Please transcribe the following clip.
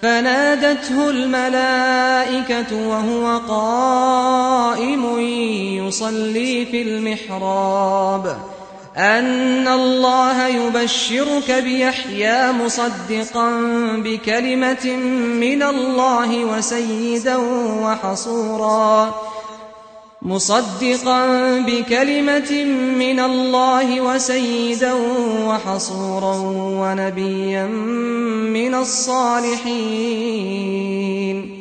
فنادته الملائكة وهو قائم يصلي في المحراب أن الله يبشرك بيحيى مصدقا بكلمة من الله وسيدا وحصورا ونبيا من الصالحين